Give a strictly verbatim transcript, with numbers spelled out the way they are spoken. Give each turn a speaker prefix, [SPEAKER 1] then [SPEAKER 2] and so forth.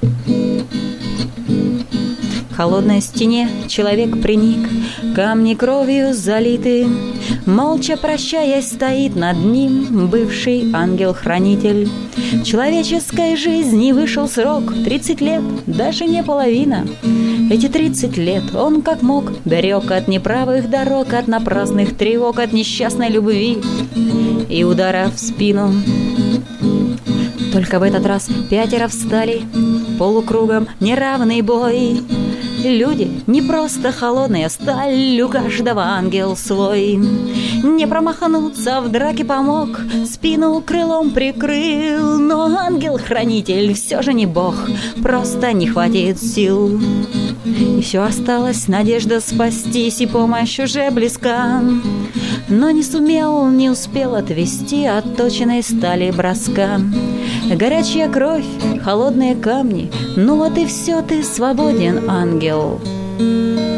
[SPEAKER 1] К холодной стене человек приник, камни кровью залиты. Молча прощаясь, стоит над ним бывший ангел-хранитель. Человеческой жизни вышел срок тридцать лет, даже не половина. Эти тридцать лет он как мог берег от неправых дорог, от напрасных тревог, от несчастной любви и удара в спину. Только в этот раз пятеро встали полукругом, неравный бой. Люди не просто холодная сталь, у каждого ангел свой. Не промахнуться в драке помог, спину крылом прикрыл. Но ангел-хранитель все же не бог, просто не хватит сил. Еще осталась надежда спастись, и помощь уже близка. Но не сумел, не успел отвести от точенной стали броска. Горячая кровь, холодные камни, ну вот и все, ты свободен, ангел.